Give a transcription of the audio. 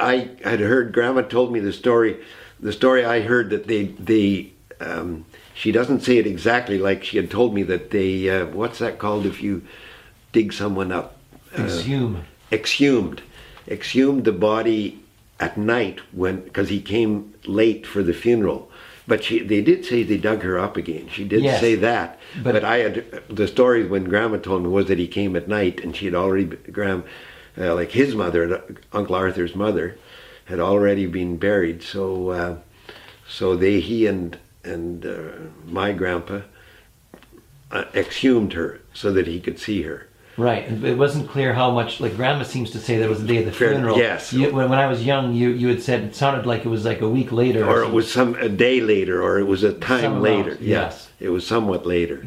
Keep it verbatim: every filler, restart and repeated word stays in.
I had heard, Grandma told me the story, the story I heard that they, they um, she doesn't say it exactly like she had told me, that they, uh, what's that called if you dig someone up? Uh, Exhume. Exhumed. Exhumed the body at night when, because he came late for the funeral. But she, they did say they dug her up again. She did Yes, say that. but, but I had, the story when Grandma told me was that he came at night, and she had already, Graham, uh, like his mother, Uncle Arthur's mother, had already been buried. So, uh, so they, he and and uh, my grandpa uh, exhumed her so that he could see her. Right, and it wasn't clear how much. Like Grandma seems to say that it was the day of the Fair, funeral. yes. You, when, when I was young, you you had said it sounded like it was like a week later, Or it was some a day later, or it was a time Some later. amount, Yes, yes. it was somewhat later.